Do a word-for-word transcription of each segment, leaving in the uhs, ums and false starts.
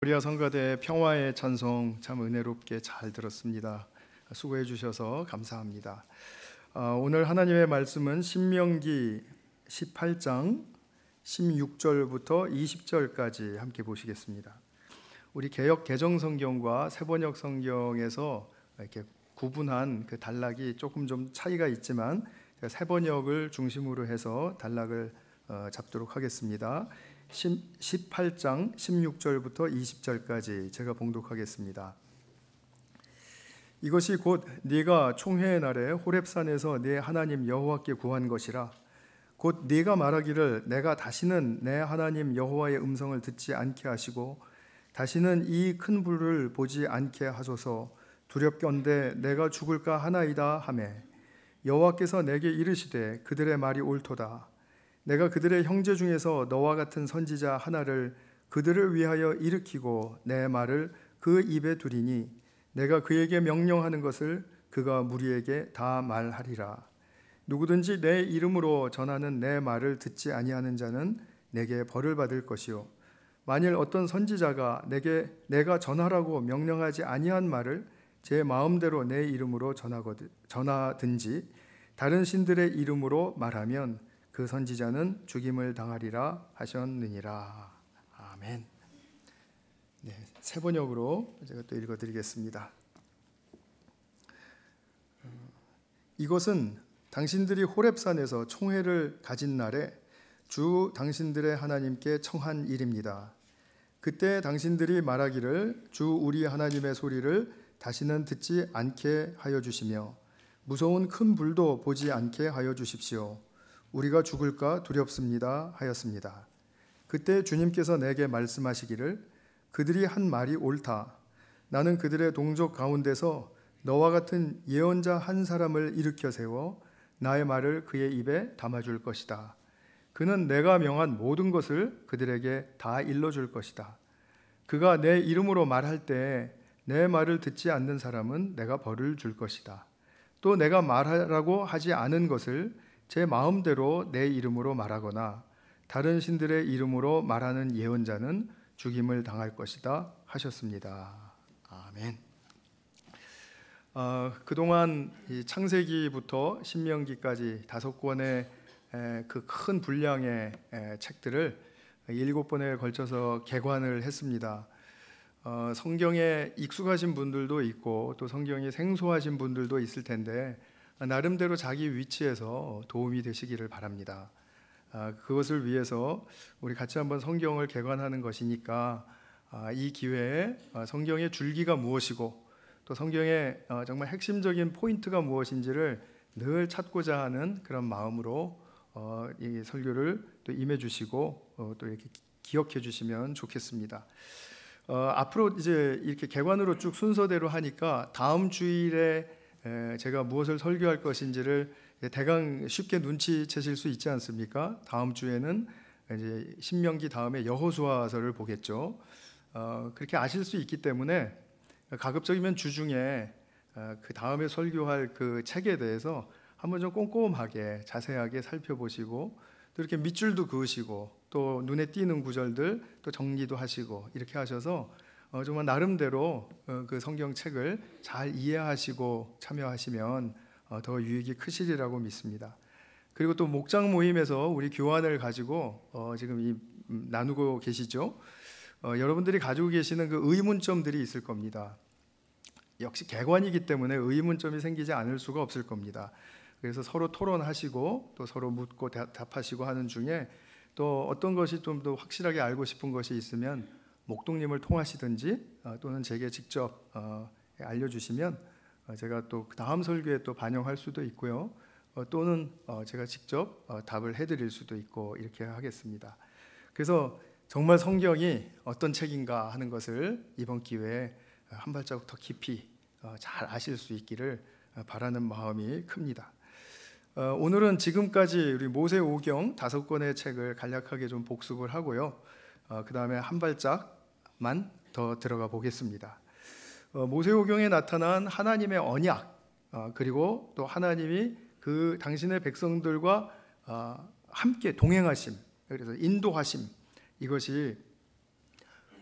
코리아 성가대 평화의 찬송 참 은혜롭게 잘 들었습니다. 수고해 주셔서 감사합니다. 오늘 하나님의 말씀은 신명기 십팔 장 십육 절부터 이십 절까지 함께 보시겠습니다. 우리 개역 개정 성경과 새번역 성경에서 이렇게 구분한 그 단락이 조금 좀 차이가 있지만 새번역을 중심으로 해서 단락을 잡도록 하겠습니다. 십팔 장 십육 절부터 이십 절까지 제가 봉독하겠습니다. 이것이 곧 네가 총회의 날에 호렙산에서 네 하나님 여호와께 구한 것이라. 곧 네가 말하기를 내가 다시는 내 하나님 여호와의 음성을 듣지 않게 하시고 다시는 이 큰 불을 보지 않게 하소서. 두렵건대 내가 죽을까 하나이다 하매 여호와께서 내게 이르시되 그들의 말이 옳도다. 내가 그들의 형제 중에서 너와 같은 선지자 하나를 그들을 위하여 일으키고 내 말을 그 입에 두리니 내가 그에게 명령하는 것을 그가 무리에게 다 말하리라. 누구든지 내 이름으로 전하는 내 말을 듣지 아니하는 자는 내게 벌을 받을 것이요 만일 어떤 선지자가 내게 내가 전하라고 명령하지 아니한 말을 제 마음대로 내 이름으로 전하거든, 전하든지 다른 신들의 이름으로 말하면 그 선지자는 죽임을 당하리라 하셨느니라. 아멘. 네, 새 번역으로 제가 또 읽어드리겠습니다. 이것은 당신들이 호렙산에서 총회를 가진 날에 주 당신들의 하나님께 청한 일입니다. 그때 당신들이 말하기를 주 우리 하나님의 소리를 다시는 듣지 않게 하여 주시며 무서운 큰 불도 보지 않게 하여 주십시오. 우리가 죽을까 두렵습니다 하였습니다. 그때 주님께서 내게 말씀하시기를 그들이 한 말이 옳다. 나는 그들의 동족 가운데서 너와 같은 예언자 한 사람을 일으켜 세워 나의 말을 그의 입에 담아줄 것이다. 그는 내가 명한 모든 것을 그들에게 다 일러줄 것이다. 그가 내 이름으로 말할 때 내 말을 듣지 않는 사람은 내가 벌을 줄 것이다. 또 내가 말하라고 하지 않은 것을 제 마음대로 내 이름으로 말하거나 다른 신들의 이름으로 말하는 예언자는 죽임을 당할 것이다 하셨습니다. 아멘. 어, 그동안 이 창세기부터 신명기까지 다섯 권의 그 큰 분량의 에, 책들을 일곱 번에 걸쳐서 개관을 했습니다. 어, 성경에 익숙하신 분들도 있고 또 성경이 생소하신 분들도 있을 텐데 나름대로 자기 위치에서 도움이 되시기를 바랍니다. 아, 그것을 위해서 우리 같이 한번 성경을 개관하는 것이니까 아, 이 기회에 성경의 줄기가 무엇이고 또 성경의 어, 정말 핵심적인 포인트가 무엇인지를 늘 찾고자 하는 그런 마음으로 어, 이 설교를 또 임해 주시고 어, 또 이렇게 기억해 주시면 좋겠습니다. 어, 앞으로 이제 이렇게 개관으로 쭉 순서대로 하니까 다음 주일에 제가 무엇을 설교할 것인지를 대강 쉽게 눈치채실 수 있지 않습니까? 다음 주에는 이제 신명기 다음에 여호수아서를 보겠죠. 어, 그렇게 아실 수 있기 때문에 가급적이면 주중에 그 다음에 설교할 그 책에 대해서 한번 좀 꼼꼼하게 자세하게 살펴보시고 또 이렇게 밑줄도 그으시고 또 눈에 띄는 구절들 또 정리도 하시고 이렇게 하셔서 어, 정말 나름대로 어, 그 성경책을 잘 이해하시고 참여하시면 어, 더 유익이 크시리라고 믿습니다. 그리고 또 목장 모임에서 우리 교환을 가지고 어, 지금 이, 음, 나누고 계시죠. 어, 여러분들이 가지고 계시는 그 의문점들이 있을 겁니다. 역시 개관이기 때문에 의문점이 생기지 않을 수가 없을 겁니다. 그래서 서로 토론하시고 또 서로 묻고 답하시고 하는 중에 또 어떤 것이 좀 더 확실하게 알고 싶은 것이 있으면 목동님을 통하시든지 또는 제게 직접 알려주시면 제가 또 다음 설교에 또 반영할 수도 있고요. 또는 제가 직접 답을 해드릴 수도 있고 이렇게 하겠습니다. 그래서 정말 성경이 어떤 책인가 하는 것을 이번 기회에 한 발자국 더 깊이 잘 아실 수 있기를 바라는 마음이 큽니다. 오늘은 지금까지 우리 모세오경 다섯 권의 책을 간략하게 좀 복습을 하고요. 그 다음에 한 발짝만 더 들어가 보겠습니다. 모세오경에 나타난 하나님의 언약 그리고 또 하나님이 그 당신의 백성들과 함께 동행하심, 그래서 인도하심, 이것이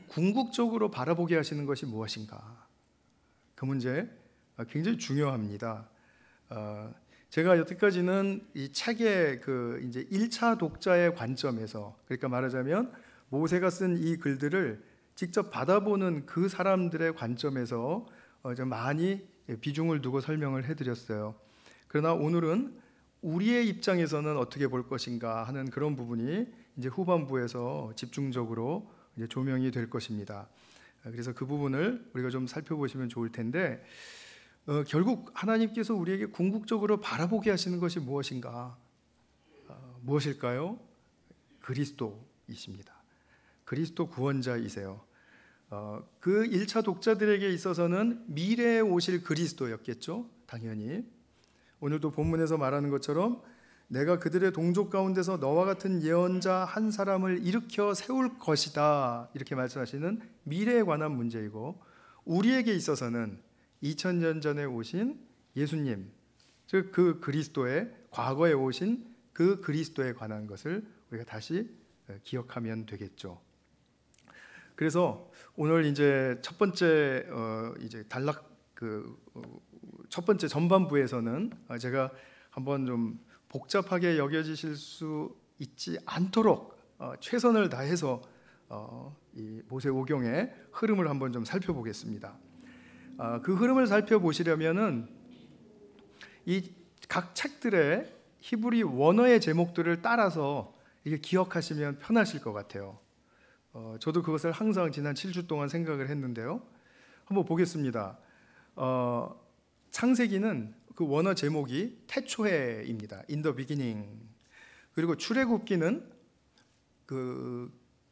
궁극적으로 바라보게 하시는 것이 무엇인가? 그 문제 굉장히 중요합니다. 어, 제가 여태까지는 이 책의 그 이제 일 차 독자의 관점에서, 그러니까 말하자면 모세가 쓴 이 글들을 직접 받아보는 그 사람들의 관점에서 어, 좀 많이 비중을 두고 설명을 해드렸어요. 그러나 오늘은 우리의 입장에서는 어떻게 볼 것인가 하는 그런 부분이 이제 후반부에서 집중적으로 이제 조명이 될 것입니다. 그래서 그 부분을 우리가 좀 살펴보시면 좋을 텐데, 어, 결국 하나님께서 우리에게 궁극적으로 바라보게 하시는 것이 무엇인가? 어, 무엇일까요? 그리스도이십니다. 그리스도 구원자이세요. 어, 그 일 차 독자들에게 있어서는 미래에 오실 그리스도였겠죠, 당연히. 오늘도 본문에서 말하는 것처럼 내가 그들의 동족 가운데서 너와 같은 예언자 한 사람을 일으켜 세울 것이다, 이렇게 말씀하시는 미래에 관한 문제이고, 우리에게 있어서는 이천 년 전에 오신 예수님, 즉 그 그리스도의, 과거에 오신 그 그리스도에 관한 것을 우리가 다시 기억하면 되겠죠. 그래서 오늘 이제 첫 번째 어 이제 단락 그 첫 번째 전반부에서는 제가 한번 좀 복잡하게 여겨지실 수 있지 않도록 어 최선을 다해서 어 이 모세오경의 흐름을 한번 좀 살펴보겠습니다. 어 그 흐름을 살펴보시려면은 이 각 책들의 히브리 원어의 제목들을 따라서 이게 기억하시면 편하실 것 같아요. 어, 저도 그것을 항상 지난 칠 주 동안 생각을 했는데요. 한번 보겠습니다. 어, 창세기는 그 원어 제목이 태초에입니다. In the beginning. 그리고 출애굽기는 그,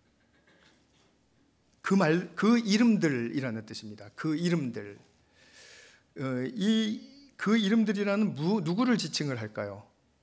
그 말, 그 이름들이라는 뜻입니다. 그 이름들. 어, 이, 그 이름들이라는 무, 누구를 지칭을 할까요?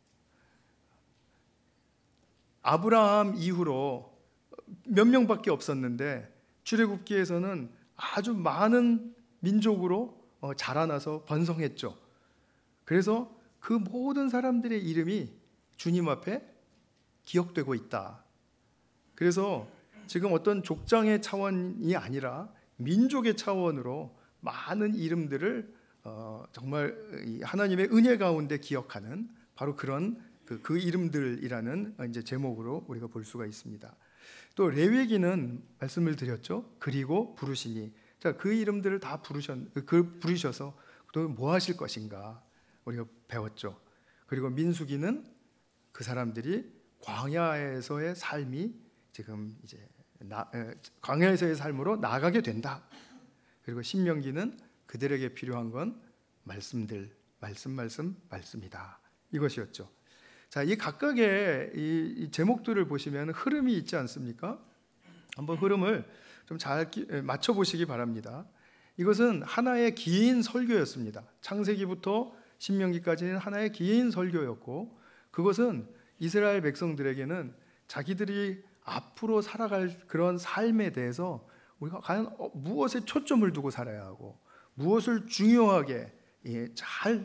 아브라함 이후로 몇 명밖에 없었는데 출애굽기에서는 아주 많은 민족으로 자라나서 번성했죠. 그래서 그 모든 사람들의 이름이 주님 앞에 기억되고 있다. 그래서 지금 어떤 족장의 차원이 아니라 민족의 차원으로 많은 이름들을 어, 정말 하나님의 은혜 가운데 기억하는 바로 그런 그, 그 이름들이라는 이제 제목으로 우리가 볼 수가 있습니다. 또 레위기는 말씀을 드렸죠. 그리고 부르시니. 자, 그 이름들을 다 부르셨, 그 부르셔서 또 뭐 하실 것인가 우리가 배웠죠. 그리고 민수기는 그 사람들이 광야에서의 삶이 지금 이제 나, 에, 광야에서의 삶으로 나아가게 된다. 그리고 신명기는 그들에게 필요한 건 말씀들, 말씀, 말씀, 말씀이다. 이것이었죠. 자, 이 각각의 이, 이 제목들을 보시면 흐름이 있지 않습니까? 한번 흐름을 좀 잘 맞춰 보시기 바랍니다. 이것은 하나의 긴 설교였습니다. 창세기부터 신명기까지는 하나의 긴 설교였고, 그것은 이스라엘 백성들에게는 자기들이 앞으로 살아갈 그런 삶에 대해서 우리가 과연 무엇에 초점을 두고 살아야 하고 무엇을 중요하게 잘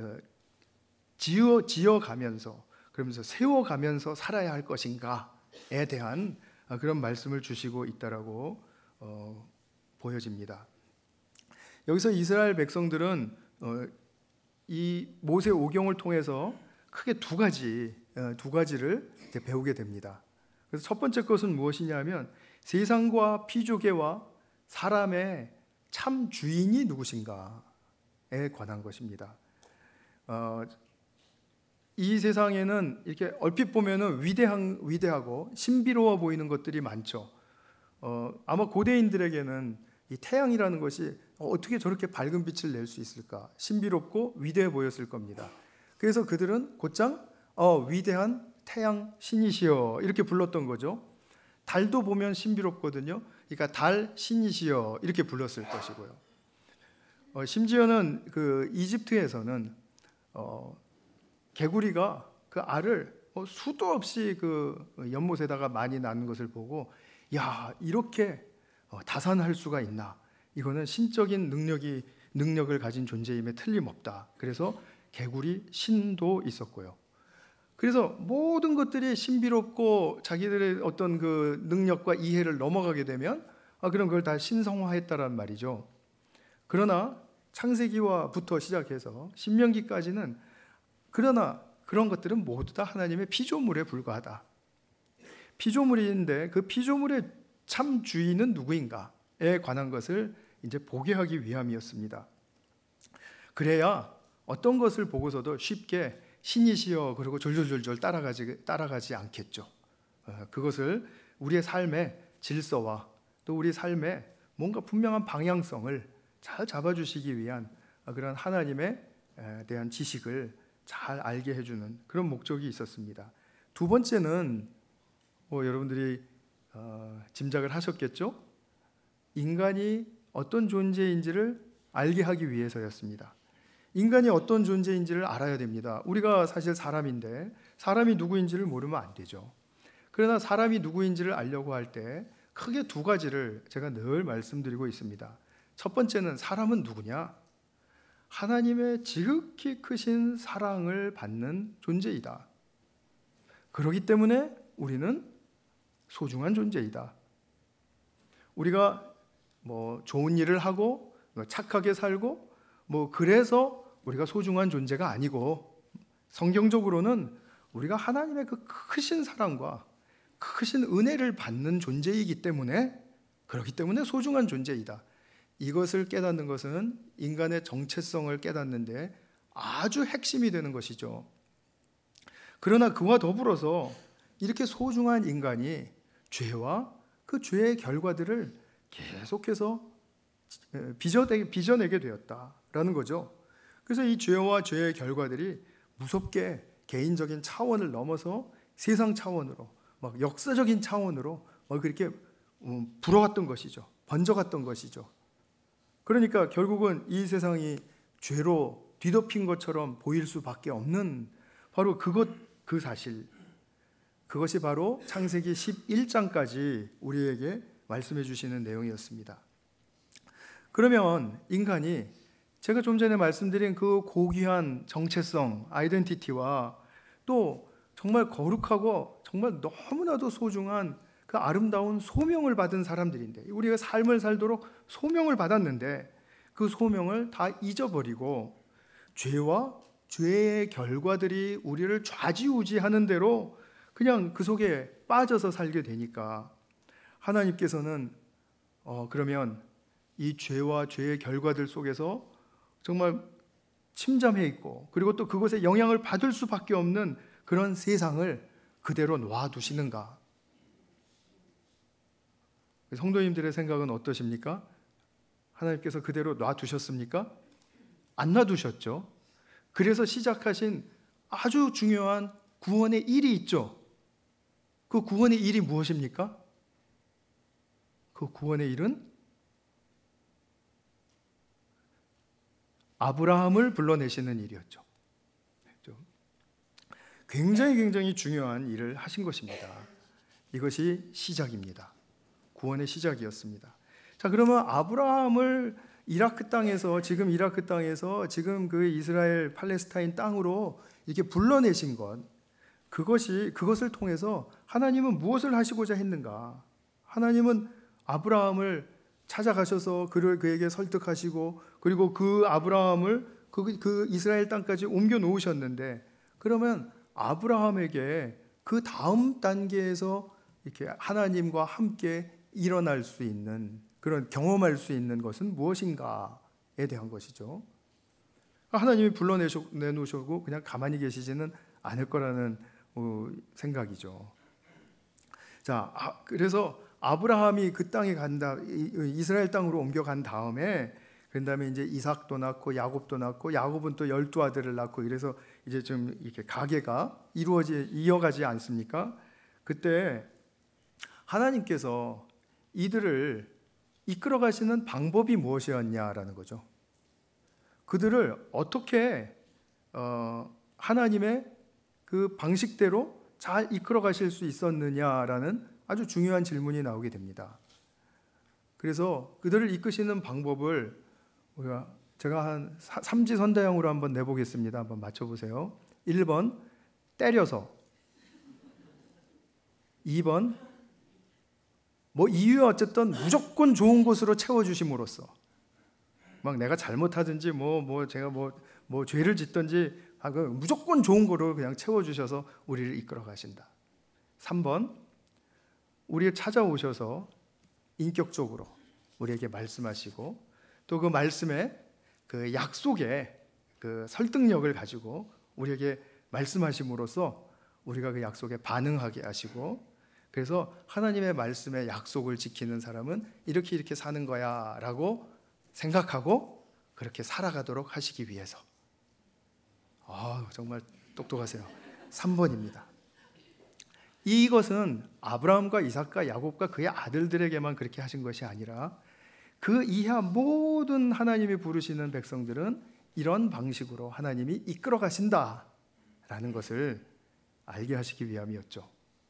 지어 지어가면서 그러면서 세워가면서 살아야 할 것인가에 대한 그런 말씀을 주시고 있다라고 어, 보여집니다. 여기서 이스라엘 백성들은 어, 이 모세오경을 통해서 크게 두 가지 어, 두 가지를 이제 배우게 됩니다. 그래서 첫 번째 것은 무엇이냐면 세상과 피조개와 사람의 참 주인이 누구신가에 관한 것입니다. 어, 이 세상에는 이렇게 얼핏 보면은 위대한, 위대하고 신비로워 보이는 것들이 많죠. 어, 아마 고대인들에게는 이 태양이라는 것이 어떻게 저렇게 밝은 빛을 낼 수 있을까? 신비롭고 위대해 보였을 겁니다. 그래서 그들은 곧장 어, 위대한 태양 신이시여 이렇게 불렀던 거죠. 달도 보면 신비롭거든요. 그러니까 달 신이시여 이렇게 불렀을 것이고요. 어, 심지어는 그 이집트에서는 어, 개구리가 그 알을 뭐 수도 없이 그 연못에다가 많이 낳는 것을 보고 야 이렇게 다산할 수가 있나? 이거는 신적인 능력이 능력을 가진 존재임에 틀림없다. 그래서 개구리 신도 있었고요. 그래서 모든 것들이 신비롭고 자기들의 어떤 그 능력과 이해를 넘어가게 되면 아, 그럼 그걸 다 신성화했다란 말이죠. 그러나 창세기와부터 시작해서 신명기까지는 그러나 그런 것들은 모두 다 하나님의 피조물에 불과하다. 피조물인데 그 피조물의 참 주인은 누구인가에 관한 것을 이제 보게 하기 위함이었습니다. 그래야 어떤 것을 보고서도 쉽게 신이시여 그러고 졸졸졸졸 따라가지, 따라가지 않겠죠. 그것을 우리의 삶의 질서와 또 우리 삶의 뭔가 분명한 방향성을 잘 잡아주시기 위한 그런 하나님에 대한 지식을 잘 알게 해주는 그런 목적이 있었습니다. 두 번째는 뭐 여러분들이 어, 짐작을 하셨겠죠? 인간이 어떤 존재인지를 알게 하기 위해서였습니다. 인간이 어떤 존재인지를 알아야 됩니다. 우리가 사실 사람인데 사람이 누구인지를 모르면 안 되죠. 그러나 사람이 누구인지를 알려고 할 때 크게 두 가지를 제가 늘 말씀드리고 있습니다. 첫 번째는 사람은 누구냐? 하나님의 지극히 크신 사랑을 받는 존재이다. 그렇기 때문에 우리는 소중한 존재이다. 우리가 뭐 좋은 일을 하고 착하게 살고 뭐 그래서 우리가 소중한 존재가 아니고 성경적으로는 우리가 하나님의 그 크신 사랑과 크신 은혜를 받는 존재이기 때문에 그렇기 때문에 소중한 존재이다. 이것을 깨닫는 것은 인간의 정체성을 깨닫는데 아주 핵심이 되는 것이죠. 그러나 그와 더불어서 이렇게 소중한 인간이 죄와 그 죄의 결과들을 계속해서 빚어내게, 빚어내게 되었다라는 거죠. 그래서 이 죄와 죄의 결과들이 무섭게 개인적인 차원을 넘어서 세상 차원으로 막 역사적인 차원으로 막 그렇게 불어왔던 것이죠. 번져갔던 것이죠. 그러니까 결국은 이 세상이 죄로 뒤덮인 것처럼 보일 수밖에 없는 바로 그것, 그 사실, 그것이 바로 창세기 십일 장까지 우리에게 말씀해 주시는 내용이었습니다. 그러면 인간이 제가 좀 전에 말씀드린 그 고귀한 정체성, 아이덴티티와 또 정말 거룩하고 정말 너무나도 소중한 그 아름다운 소명을 받은 사람들인데 우리가 삶을 살도록 소명을 받았는데 그 소명을 다 잊어버리고 죄와 죄의 결과들이 우리를 좌지우지하는 대로 그냥 그 속에 빠져서 살게 되니까 하나님께서는 어 그러면 이 죄와 죄의 결과들 속에서 정말 침잠해 있고 그리고 또 그것에 영향을 받을 수밖에 없는 그런 세상을 그대로 놔두시는가? 성도님들의 생각은 어떠십니까? 하나님께서 그대로 놔두셨습니까? 안 놔두셨죠. 그래서 시작하신 아주 중요한 구원의 일이 있죠. 그 구원의 일이 무엇입니까? 그 구원의 일은 아브라함을 불러내시는 일이었죠. 굉장히 굉장히 중요한 일을 하신 것입니다. 이것이 시작입니다. 구원의 시작이었습니다. 자, 그러면 아브라함을 이라크 땅에서 지금 이라크 땅에서 지금 그 이스라엘 팔레스타인 땅으로 이렇게 불러내신 것, 그것이 그것을 통해서 하나님은 무엇을 하시고자 했는가? 하나님은 아브라함을 찾아가셔서 그를 그에게 설득하시고 그리고 그 아브라함을 그, 그 이스라엘 땅까지 옮겨 놓으셨는데 그러면 아브라함에게 그 다음 단계에서 이렇게 하나님과 함께 일어날 수 있는 그런 경험할 수 있는 것은 무엇인가에 대한 것이죠. 하나님이 불러내놓으시고 그냥 가만히 계시지는 않을 거라는 생각이죠. 자, 그래서 아브라함이 그 땅에 간다, 이스라엘 땅으로 옮겨간 다음에 그 다음에 이제 이삭도 낳고 야곱도 낳고 야곱은 또 열두 아들을 낳고 이래서 이제 좀 이렇게 가계가 이루어지 이어가지 않습니까? 그때 하나님께서 이들을 이끌어 가시는 방법이 무엇이었냐라는 거죠. 그들을 어떻게 어, 하나님의 그 방식대로 잘 이끌어 가실 수 있었느냐라는 아주 중요한 질문이 나오게 됩니다. 그래서 그들을 이끄시는 방법을 우리가 제가 한 삼지선다형으로 한번 내보겠습니다. 한번 맞춰보세요. 일 번 때려서, 이 번 뭐 이유에 어쨌든 무조건 좋은 곳으로 채워주심으로써 막 내가 잘못하든지 뭐 뭐 제가 뭐 뭐 죄를 짓든지 하고 무조건 좋은 거로 그냥 채워주셔서 우리를 이끌어 가신다. 삼 번, 우리를 찾아오셔서 인격적으로 우리에게 말씀하시고 또 그 말씀에 그 약속에 그 설득력을 가지고 우리에게 말씀하심으로써 우리가 그 약속에 반응하게 하시고, 그래서 하나님의 말씀에 약속을 지키는 사람은 이렇게 이렇게 사는 거야 라고 생각하고 그렇게 살아가도록 하시기 위해서. 아, 정말 똑똑하세요. 삼 번입니다. 이것은 아브라함과 이삭과 야곱과 그의 아들들에게만 그렇게 하신 것이 아니라 그 이하 모든 하나님이 부르시는 백성들은 이런 방식으로 하나님이 이끌어 가신다라는 것을 알게 하시기 위함이었죠.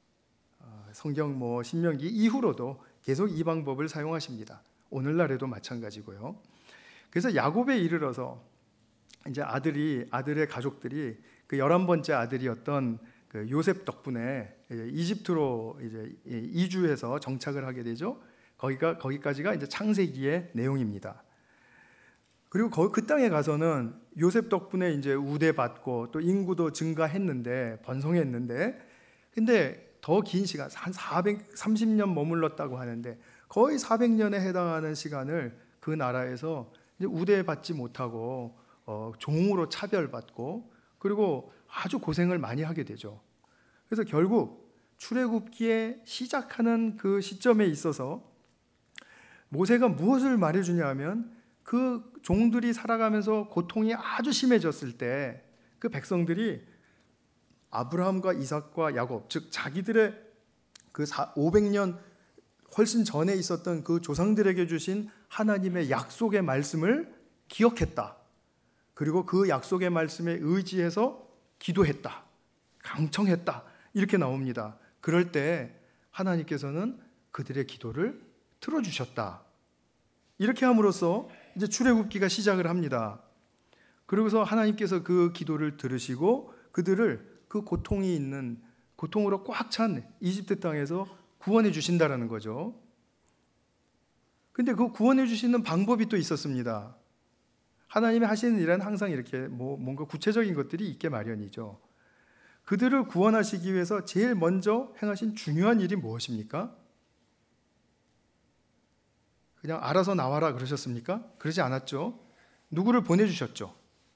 성경 뭐 신명기 이후로도 계속 이 방법을 사용하십니다. 오늘날에도 마찬가지고요. 그래서 야곱에 이르러서 이제 아들이 아들의 가족들이 그 열한 번째 아들이었던 그 요셉 덕분에 이집트로 이제 이주해서 정착을 하게 되죠. 거기가 거기까지가 이제 창세기의 내용입니다. 그리고 거, 그 땅에 가서는 요셉 덕분에 이제 우대받고 또 인구도 증가했는데 번성했는데, 근데 더 긴 시간 한 사백삼십 년 머물렀다고 하는데 거의 사백 년에 해당하는 시간을 그 나라에서 이제 우대받지 못하고 어, 종으로 차별받고 그리고 아주 고생을 많이 하게 되죠. 그래서 결국 출애굽기에 시작하는 그 시점에 있어서 모세가 무엇을 말해주냐 하면 그 종들이 살아가면서 고통이 아주 심해졌을 때 그 백성들이 아브라함과 이삭과 야곱, 즉 자기들의 그 오백 년 훨씬 전에 있었던 그 조상들에게 주신 하나님의 약속의 말씀을 기억했다. 그리고 그 약속의 말씀에 의지해서 기도했다, 강청했다, 이렇게 나옵니다. 그럴 때 하나님께서는 그들의 기도를 들어주셨다. 이렇게 함으로써 이제 출애굽기가 시작을 합니다. 그러고서 하나님께서 그 기도를 들으시고 그들을 그 고통이 있는, 고통으로 꽉 찬 이집트 땅에서 구원해 주신다라는 거죠. 근데 그 구원해 주시는 방법이 또 있었습니다. 하나님이 하시는 일은 항상 이렇게 뭐 뭔가 구체적인 것들이 있게 마련이죠. 그들을 구원하시기 위해서 제일 먼저 행하신 중요한 일이 무엇입니까? 그냥 알아서 나와라 그러셨습니까? 그러지 않았죠. 누구를 보내주셨죠?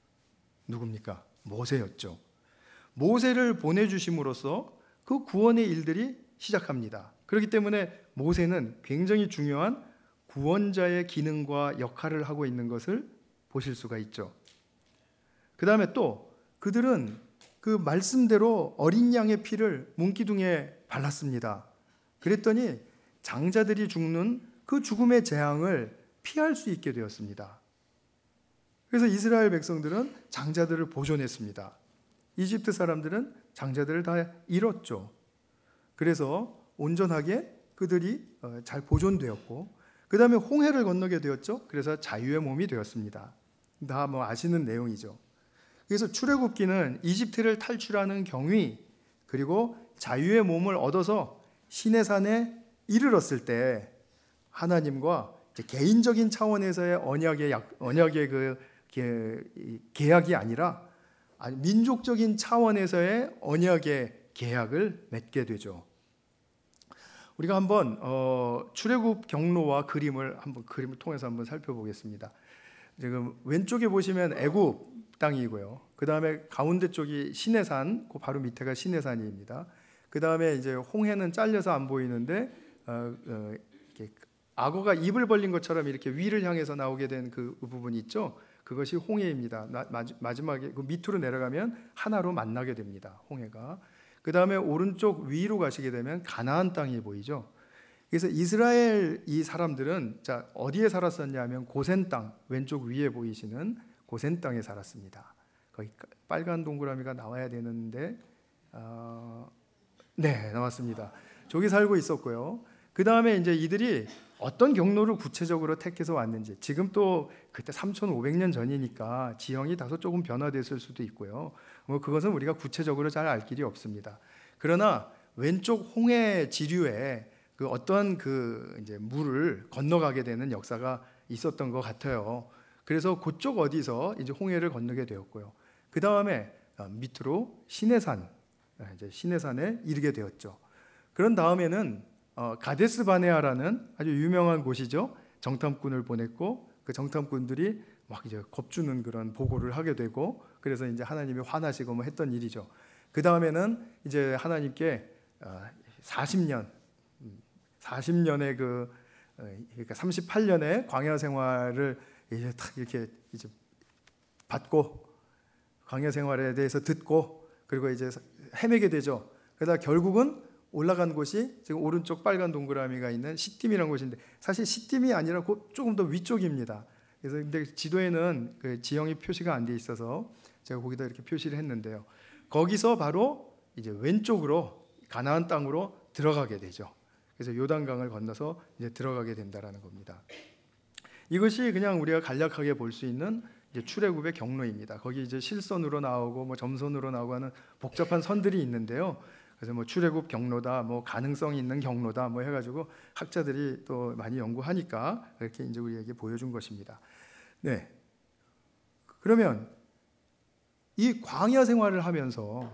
누굽니까? 모세였죠. 모세를 보내주심으로써 그 구원의 일들이 시작합니다. 그렇기 때문에 모세는 굉장히 중요한 구원자의 기능과 역할을 하고 있는 것을 보실 수가 있죠. 그 다음에 또 그들은 그 말씀대로 어린 양의 피를 문기둥에 발랐습니다. 그랬더니 장자들이 죽는 그 죽음의 재앙을 피할 수 있게 되었습니다. 그래서 이스라엘 백성들은 장자들을 보존했습니다. 이집트 사람들은 장자들을 다 잃었죠. 그래서 온전하게 그들이 잘 보존되었고 그 다음에 홍해를 건너게 되었죠. 그래서 자유의 몸이 되었습니다. 다 뭐 아시는 내용이죠. 그래서 출애굽기는 이집트를 탈출하는 경위 그리고 자유의 몸을 얻어서 시내산에 이르렀을 때 하나님과 개인적인 차원에서의 언약의 약, 언약의 그 계, 계약이 아니라 민족적인 차원에서의 언약의 계약을 맺게 되죠. 우리가 한번 어, 출애굽 경로와 그림을 한번 그림을 통해서 한번 살펴보겠습니다. 지금 왼쪽에 보시면 애굽 땅이고요. 그 다음에 가운데 쪽이 시내산, 그 바로 밑에가 시내산입니다. 그 다음에 이제 홍해는 잘려서 안 보이는데 어, 어, 이렇게 악어가 입을 벌린 것처럼 이렇게 위를 향해서 나오게 된 그 부분이 있죠. 그것이 홍해입니다. 마지막에 그 밑으로 내려가면 하나로 만나게 됩니다. 홍해가. 그 다음에 오른쪽 위로 가시게 되면 가나안 땅이 보이죠. 그래서 이스라엘 이 사람들은 자 어디에 살았었냐면 고센 땅, 왼쪽 위에 보이시는 고센 땅에 살았습니다. 거기 빨간 동그라미가 나와야 되는데 어, 네 나왔습니다. 저기 살고 있었고요. 그 다음에 이제 이들이 어떤 경로를 구체적으로 택해서 왔는지, 지금 또 그때 삼천오백 년 전이니까 지형이 다소 조금 변화됐을 수도 있고요. 뭐 그것은 우리가 구체적으로 잘 알 길이 없습니다. 그러나 왼쪽 홍해 지류에 그 어떠한 그 이제 물을 건너가게 되는 역사가 있었던 것 같아요. 그래서 그쪽 어디서 이제 홍해를 건너게 되었고요. 그 다음에 밑으로 시내산, 이제 시내산에 이르게 되었죠. 그런 다음에는 가데스 바네아라는 아주 유명한 곳이죠. 정탐꾼을 보냈고 그 정탐꾼들이 막 이제 겁주는 그런 보고를 하게 되고, 그래서 이제 하나님이 화나시고 뭐 했던 일이죠. 그 다음에는 이제 하나님께 사십 년, 사십 년의 그 그러니까 삼십팔 년의 광야 생활을 이제 딱 이렇게 이제 받고 광야 생활에 대해서 듣고 그리고 이제 헤매게 되죠. 그러다 결국은 올라간 곳이 지금 오른쪽 빨간 동그라미가 있는 시딤이라는 곳인데, 사실 시딤이 아니라 조금 더 위쪽입니다. 그래서 근데 지도에는 그 지형이 표시가 안 돼 있어서 제가 거기다 이렇게 표시를 했는데요. 거기서 바로 이제 왼쪽으로 가나안 땅으로 들어가게 되죠. 그래서 요단강을 건너서 이제 들어가게 된다라는 겁니다. 이것이 그냥 우리가 간략하게 볼 수 있는 이제 출애굽의 경로입니다. 거기 이제 실선으로 나오고 뭐 점선으로 나오고 하는 복잡한 선들이 있는데요. 그래서 뭐 출애굽 경로다, 뭐 가능성이 있는 경로다, 뭐 해가지고 학자들이 또 많이 연구하니까 이렇게 이제 우리에게 보여준 것입니다. 네. 그러면 이 광야 생활을 하면서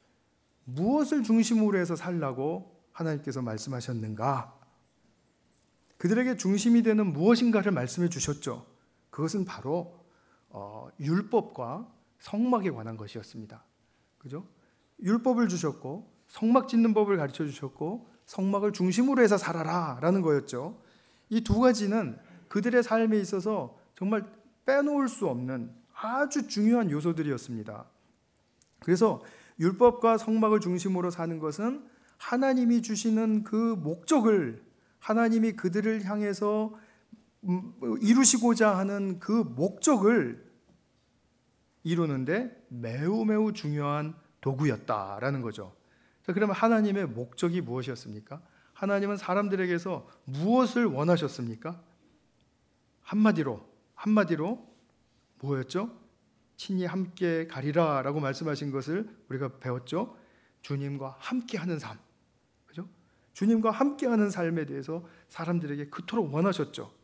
무엇을 중심으로 해서 살라고 하나님께서 말씀하셨는가? 그들에게 중심이 되는 무엇인가를 말씀해 주셨죠. 그것은 바로 어, 율법과 성막에 관한 것이었습니다. 그죠? 율법을 주셨고 성막 짓는 법을 가르쳐 주셨고 성막을 중심으로 해서 살아라 라는 거였죠. 이 두 가지는 그들의 삶에 있어서 정말 빼놓을 수 없는 아주 중요한 요소들이었습니다. 그래서 율법과 성막을 중심으로 사는 것은 하나님이 주시는 그 목적을, 하나님이 그들을 향해서 이루시고자 하는 그 목적을 이루는데 매우 매우 중요한 도구였다라는 거죠. 자, 그러면 하나님의 목적이 무엇이었습니까? 하나님은 사람들에게서 무엇을 원하셨습니까? 한마디로 한마디로 뭐였죠? 친히 함께 가리라 라고 말씀하신 것을 우리가 배웠죠. 주님과 함께하는 삶, 그죠? 주님과 함께하는 삶에 대해서 사람들에게 그토록 원하셨죠.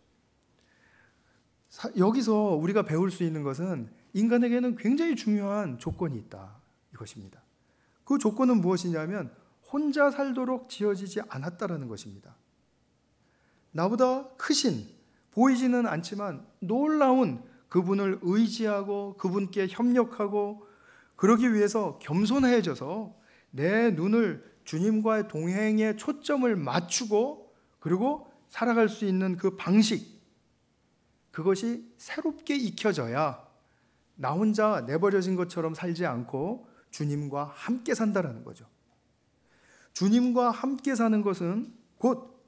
사, 여기서 우리가 배울 수 있는 것은 인간에게는 굉장히 중요한 조건이 있다, 이것입니다. 그 조건은 무엇이냐면 혼자 살도록 지어지지 않았다라는 것입니다. 나보다 크신, 보이지는 않지만 놀라운 그분을 의지하고 그분께 협력하고 그러기 위해서 겸손해져서 내 눈을 주님과의 동행에 초점을 맞추고 그리고 살아갈 수 있는 그 방식, 그것이 새롭게 익혀져야 나 혼자 내버려진 것처럼 살지 않고 주님과 함께 산다라는 거죠. 주님과 함께 사는 것은 곧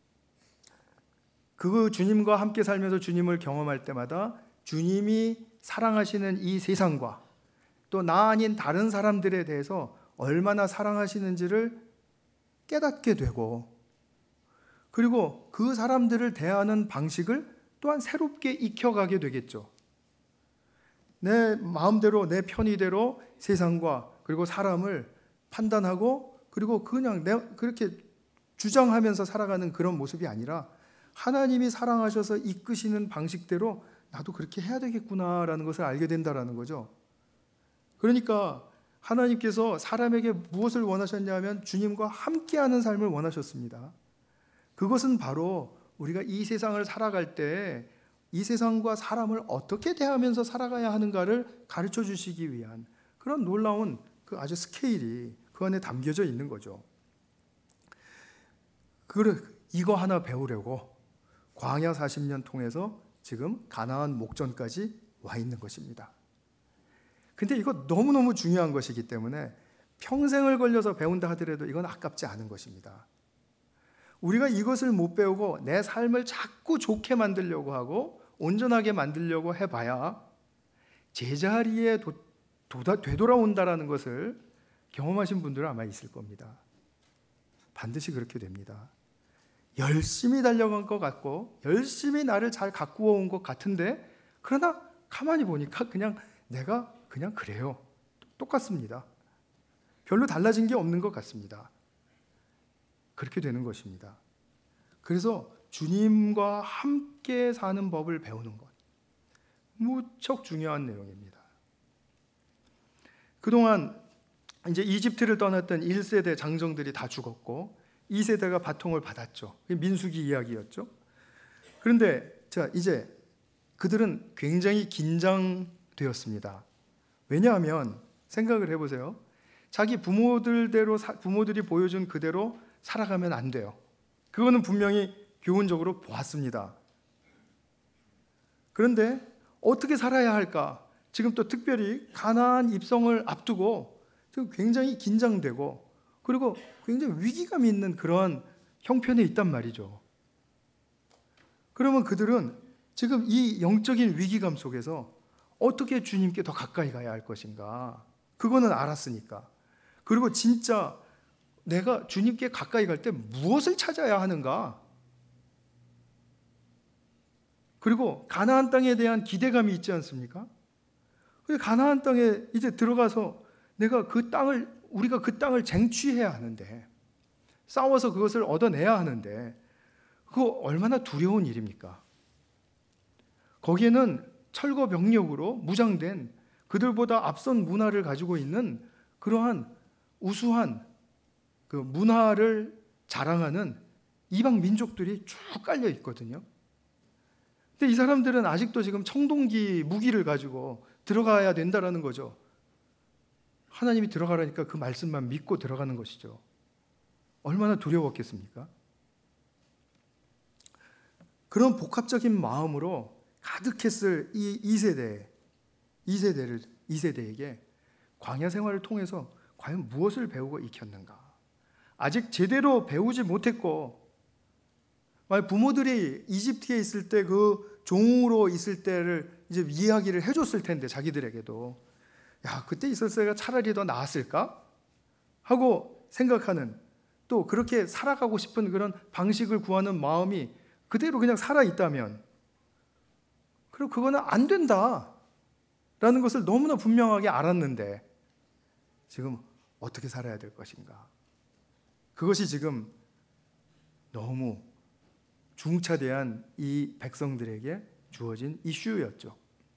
그 주님과 함께 살면서 주님을 경험할 때마다 주님이 사랑하시는 이 세상과 또 나 아닌 다른 사람들에 대해서 얼마나 사랑하시는지를 깨닫게 되고, 그리고 그 사람들을 대하는 방식을 또한 새롭게 익혀가게 되겠죠. 내 마음대로 내 편의대로 세상과 그리고 사람을 판단하고 그리고 그냥 내 그렇게 주장하면서 살아가는 그런 모습이 아니라 하나님이 사랑하셔서 이끄시는 방식대로 나도 그렇게 해야 되겠구나라는 것을 알게 된다라는 거죠. 그러니까 하나님께서 사람에게 무엇을 원하셨냐면 주님과 함께하는 삶을 원하셨습니다. 그것은 바로 우리가 이 세상을 살아갈 때 이 세상과 사람을 어떻게 대하면서 살아가야 하는가를 가르쳐 주시기 위한 그런 놀라운 그 아주 스케일이 그 안에 담겨져 있는 거죠. 그 이거 하나 배우려고 광야 사십 년 통해서 지금 가나안 목전까지 와 있는 것입니다. 근데 이거 너무너무 중요한 것이기 때문에 평생을 걸려서 배운다 하더라도 이건 아깝지 않은 것입니다. 우리가 이것을 못 배우고 내 삶을 자꾸 좋게 만들려고 하고 온전하게 만들려고 해봐야 제자리에 도, 도다, 되돌아온다라는 것을 경험하신 분들은 아마 있을 겁니다. 반드시 그렇게 됩니다. 열심히 달려간 것 같고 열심히 나를 잘 가꾸어 온 것 같은데, 그러나 가만히 보니까 그냥 내가 그냥 그래요. 똑같습니다. 별로 달라진 게 없는 것 같습니다. 그렇게 되는 것입니다. 그래서 주님과 함께 사는 법을 배우는 것, 무척 중요한 내용입니다. 그동안 이제 이집트를 떠났던 일 세대 장정들이 다 죽었고 이 세대가 바통을 받았죠. 민수기 이야기였죠. 그런데 자, 이제 그들은 굉장히 긴장되었습니다. 왜냐하면 생각을 해보세요. 자기 부모들대로 부모들이 보여준 그대로 살아가면 안 돼요. 그거는 분명히 교훈적으로 보았습니다. 그런데 어떻게 살아야 할까? 지금 또 특별히 가나안 입성을 앞두고 지금 굉장히 긴장되고 그리고 굉장히 위기감이 있는 그러한 형편에 있단 말이죠. 그러면 그들은 지금 이 영적인 위기감 속에서 어떻게 주님께 더 가까이 가야 할 것인가? 그거는 알았으니까. 그리고 진짜 내가 주님께 가까이 갈 때 무엇을 찾아야 하는가? 그리고 가나안 땅에 대한 기대감이 있지 않습니까? 가나안 땅에 이제 들어가서 내가 그 땅을, 우리가 그 땅을 쟁취해야 하는데, 싸워서 그것을 얻어내야 하는데, 그거 얼마나 두려운 일입니까? 거기에는 철거 병력으로 무장된 그들보다 앞선 문화를 가지고 있는 그러한 우수한 그 문화를 자랑하는 이방 민족들이 쭉 깔려 있거든요. 근데 이 사람들은 아직도 지금 청동기 무기를 가지고 들어가야 된다라는 거죠. 하나님이 들어가라니까 그 말씀만 믿고 들어가는 것이죠. 얼마나 두려웠겠습니까? 그런 복합적인 마음으로 가득했을 이, 이 세대, 이 세대를, 이 세대에게 광야 생활을 통해서 과연 무엇을 배우고 익혔는가? 아직 제대로 배우지 못했고, 부모들이 이집트에 있을 때 그 종으로 있을 때를 이제 이야기를 해줬을 텐데, 자기들에게도. 야, 그때 있었어야 차라리 더 나았을까? 하고 생각하는, 또 그렇게 살아가고 싶은 그런 방식을 구하는 마음이 그대로 그냥 살아있다면, 그리고 그거는 안 된다 라는 것을 너무나 분명하게 알았는데 지금 어떻게 살아야 될 것인가? 그것이 지금 너무 중차대한 이 백성들에게 주어진 이슈였죠.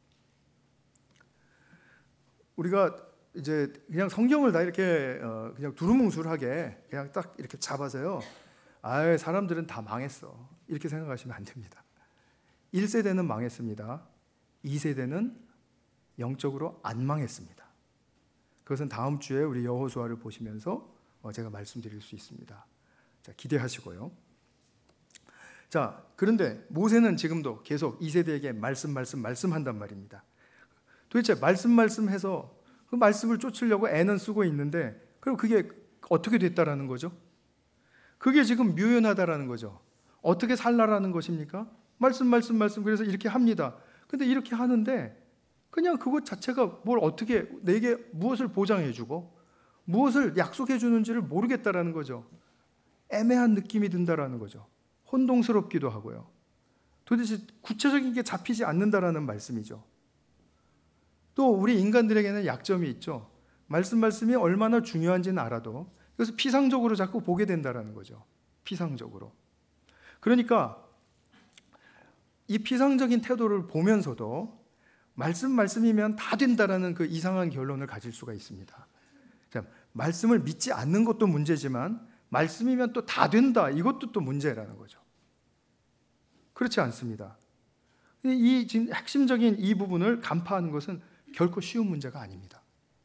우리가 이제 그냥 성경을 다 이렇게 어 그냥 두루뭉술하게 그냥 딱 이렇게 잡아서요, 아, 사람들은 다 망했어, 이렇게 생각하시면 안 됩니다. 일 세대는 망했습니다. 이 세대는 영적으로 안 망했습니다. 그것은 다음 주에 우리 여호수아를 보시면서 제가 말씀드릴 수 있습니다. 자, 기대하시고요. 자, 그런데 모세는 지금도 계속 이 세대에게 말씀 말씀 말씀한단 말입니다. 도대체 말씀 말씀해서 그 말씀을 쫓으려고 애는 쓰고 있는데, 그럼 그게 어떻게 됐다라는 거죠? 그게 지금 묘연하다라는 거죠. 어떻게 살라라는 것입니까? 말씀 말씀 말씀 그래서 이렇게 합니다. 근데 이렇게 하는데 그냥 그것 자체가 뭘 어떻게 내게 무엇을 보장해주고 무엇을 약속해주는지를 모르겠다라는 거죠. 애매한 느낌이 든다라는 거죠. 혼동스럽기도 하고요. 도대체 구체적인 게 잡히지 않는다라는 말씀이죠. 또 우리 인간들에게는 약점이 있죠. 말씀 말씀이 얼마나 중요한지는 알아도 그래서 피상적으로 자꾸 보게 된다라는 거죠. 피상적으로. 그러니까 이 피상적인 태도를 보면서도 말씀 말씀이면 다 된다라는 그 이상한 결론을 가질 수가 있습니다. 자, 말씀을 믿지 않는 것도 문제지만 말씀이면 또 다 된다, 이것도 또 문제라는 거죠. 그렇지 않습니다. 이 핵심적인 이 부분을 간파하는 것은 결코 쉬운 문제가 아닙니다.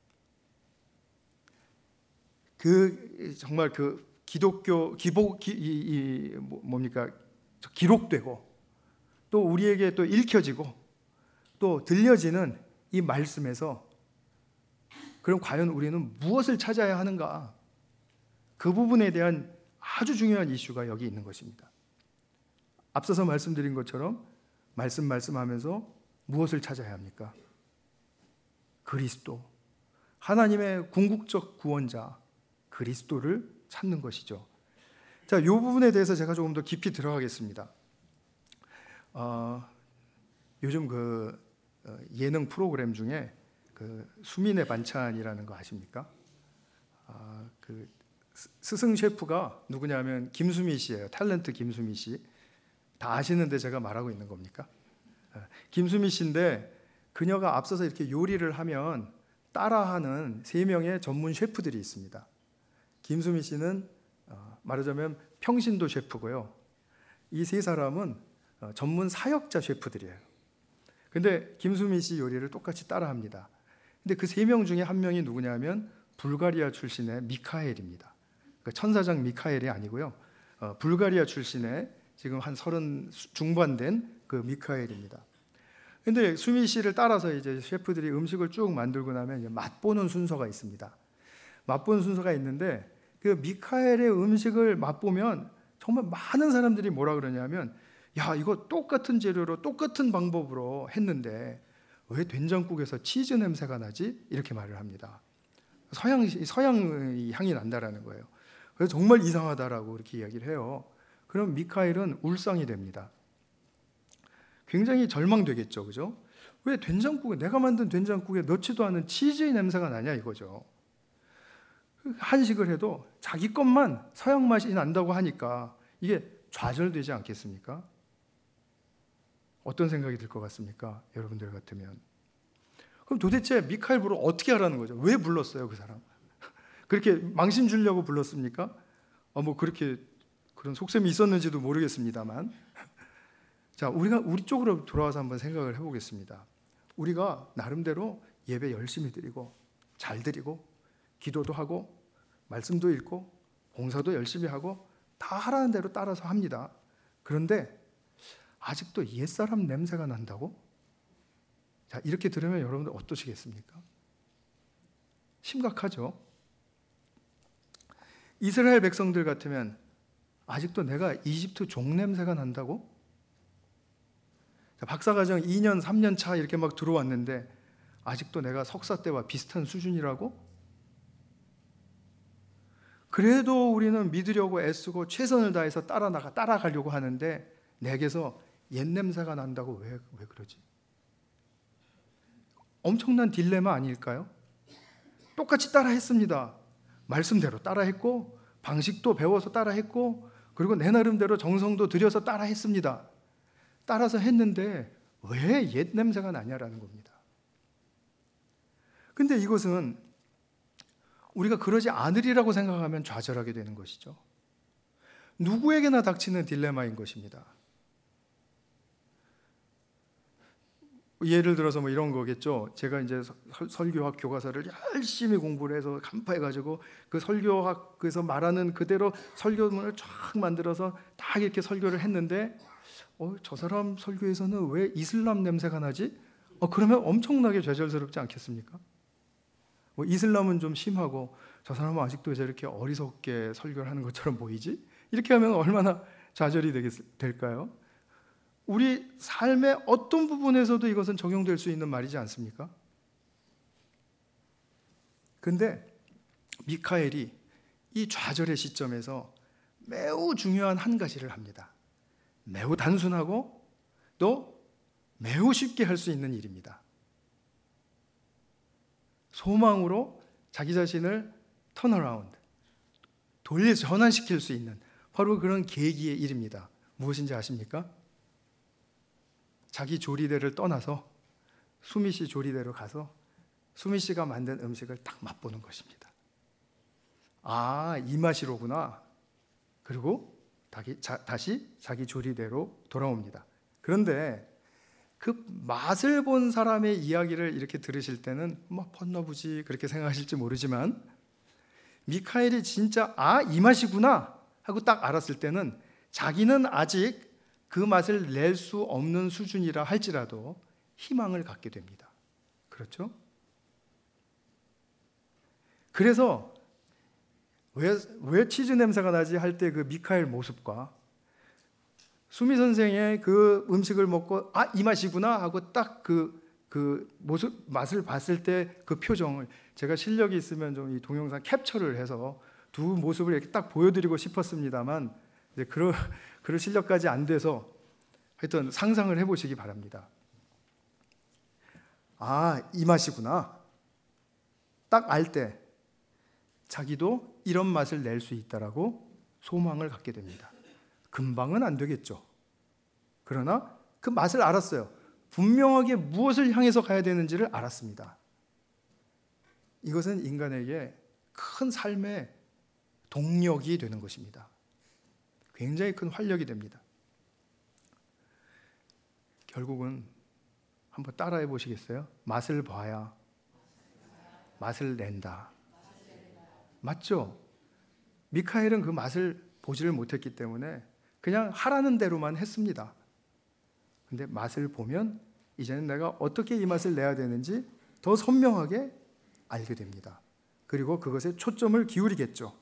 그 정말 그 기독교 기복 기, 이, 이 뭡니까 기록되고 또 우리에게 또 읽혀지고 또 들려지는 이 말씀에서 그럼 과연 우리는 무엇을 찾아야 하는가? 그 부분에 대한 아주 중요한 이슈가 여기 있는 것입니다. 앞서서 말씀드린 것처럼 말씀 말씀하면서 무엇을 찾아야 합니까? 그리스도, 하나님의 궁극적 구원자 그리스도를 찾는 것이죠. 자, 이 부분에 대해서 제가 조금 더 깊이 들어가겠습니다. 어, 요즘 그 예능 프로그램 중에 그 수민의 반찬이라는 거 아십니까? 아, 그 스승 셰프가 누구냐면 김수미 씨예요. 탤런트 김수미 씨. 다 아시는데 제가 말하고 있는 겁니까? 김수미 씨인데 그녀가 앞서서 이렇게 요리를 하면 따라하는 세 명의 전문 셰프들이 있습니다. 김수미 씨는 말하자면 평신도 셰프고요. 이 세 사람은 전문 사역자 셰프들이에요. 근데 김수미 씨 요리를 똑같이 따라합니다. 근데 그 세 명 중에 한 명이 누구냐면 불가리아 출신의 미카엘입니다. 그러니까 천사장 미카엘이 아니고요. 어, 불가리아 출신의 지금 한 서른 중반 된 그 미카엘입니다. 근데 수미 씨를 따라서 이제 셰프들이 음식을 쭉 만들고 나면 이제 맛보는 순서가 있습니다. 맛보는 순서가 있는데 그 미카엘의 음식을 맛보면 정말 많은 사람들이 뭐라 그러냐면 야, 이거 똑같은 재료로 똑같은 방법으로 했는데 왜 된장국에서 치즈 냄새가 나지? 이렇게 말을 합니다. 서양, 서양 향이 난다라는 거예요. 그래서 정말 이상하다라고 이렇게 이야기를 해요. 그럼 미카엘은 울상이 됩니다. 굉장히 절망되겠죠, 그죠? 왜 된장국에, 내가 만든 된장국에 넣지도 않은 치즈의 냄새가 나냐 이거죠. 한식을 해도 자기 것만 서양 맛이 난다고 하니까 이게 좌절되지 않겠습니까? 어떤 생각이 들 것 같습니까? 여러분들 같으면. 그럼 도대체 미카엘 부를 어떻게 하라는 거죠? 왜 불렀어요, 그 사람? 그렇게 망신 주려고 불렀습니까? 아, 뭐 그렇게 그런 속셈이 있었는지도 모르겠습니다만. 자, 우리가 우리 쪽으로 돌아와서 한번 생각을 해보겠습니다. 우리가 나름대로 예배 열심히 드리고 잘 드리고 기도도 하고 말씀도 읽고 봉사도 열심히 하고 다 하라는 대로 따라서 합니다. 그런데 아직도 옛사람 냄새가 난다고? 자, 이렇게 들으면 여러분들 어떠시겠습니까? 심각하죠? 이스라엘 백성들 같으면 아직도 내가 이집트 종 냄새가 난다고? 자, 박사과정 이 년, 삼 년 차 이렇게 막 들어왔는데 아직도 내가 석사 때와 비슷한 수준이라고? 그래도 우리는 믿으려고 애쓰고 최선을 다해서 따라나가, 따라가려고 하는데 내게서 옛 냄새가 난다고 왜, 왜 그러지? 엄청난 딜레마 아닐까요? 똑같이 따라했습니다. 말씀대로 따라했고 방식도 배워서 따라했고 그리고 내 나름대로 정성도 들여서 따라했습니다. 따라서 했는데 왜 옛 냄새가 나냐라는 겁니다. 근데 이것은 우리가 그러지 않으리라고 생각하면 좌절하게 되는 것이죠. 누구에게나 닥치는 딜레마인 것입니다. 예를 들어서 뭐 이런 거겠죠. 제가 이제 설교학 교과서를 열심히 공부를 해서 간파해가지고 그 설교학에서 말하는 그대로 설교문을 쫙 만들어서 딱 이렇게 설교를 했는데 어, 저 사람 설교에서는 왜 이슬람 냄새가 나지? 어, 그러면 엄청나게 좌절스럽지 않겠습니까? 뭐 이슬람은 좀 심하고 저 사람은 아직도 저렇게 어리석게 설교를 하는 것처럼 보이지? 이렇게 하면 얼마나 좌절이 되겠, 될까요? 우리 삶의 어떤 부분에서도 이것은 적용될 수 있는 말이지 않습니까? 근데 미카엘이 이 좌절의 시점에서 매우 중요한 한 가지를 합니다. 매우 단순하고 또 매우 쉽게 할 수 있는 일입니다. 소망으로 자기 자신을 턴어라운드, 돌려 전환시킬 수 있는 바로 그런 계기의 일입니다. 무엇인지 아십니까? 자기 조리대를 떠나서 수미 씨 조리대로 가서 수미 씨가 만든 음식을 딱 맛보는 것입니다. 아, 이 맛이로구나. 그리고 다시 자기 조리대로 돌아옵니다. 그런데 그 맛을 본 사람의 이야기를 이렇게 들으실 때는 뭐 펀너부지 그렇게 생각하실지 모르지만 미카엘이 진짜 아, 이 맛이구나 하고 딱 알았을 때는 자기는 아직 그 맛을 낼 수 없는 수준이라 할지라도 희망을 갖게 됩니다. 그렇죠? 그래서 왜, 왜 치즈 냄새가 나지 할 때 그 미카엘 모습과 수미 선생의 그 음식을 먹고 아, 이 맛이구나 하고 딱 그 그 모습 맛을 봤을 때 그 표정을 제가 실력이 있으면 좀 이 동영상 캡처를 해서 두 모습을 이렇게 딱 보여드리고 싶었습니다만 이제 그럴 그럴 실력까지 안 돼서 하여튼 상상을 해보시기 바랍니다. 아, 이 맛이구나. 딱 알 때 자기도 이런 맛을 낼 수 있다라고 소망을 갖게 됩니다. 금방은 안 되겠죠. 그러나 그 맛을 알았어요. 분명하게 무엇을 향해서 가야 되는지를 알았습니다. 이것은 인간에게 큰 삶의 동력이 되는 것입니다. 굉장히 큰 활력이 됩니다. 결국은 한번 따라해 보시겠어요? 맛을 봐야 맛을 낸다. 맞죠? 미카엘은 그 맛을 보지를 못했기 때문에 그냥 하라는 대로만 했습니다. 근데 맛을 보면 이제는 내가 어떻게 이 맛을 내야 되는지 더 선명하게 알게 됩니다. 그리고 그것에 초점을 기울이겠죠.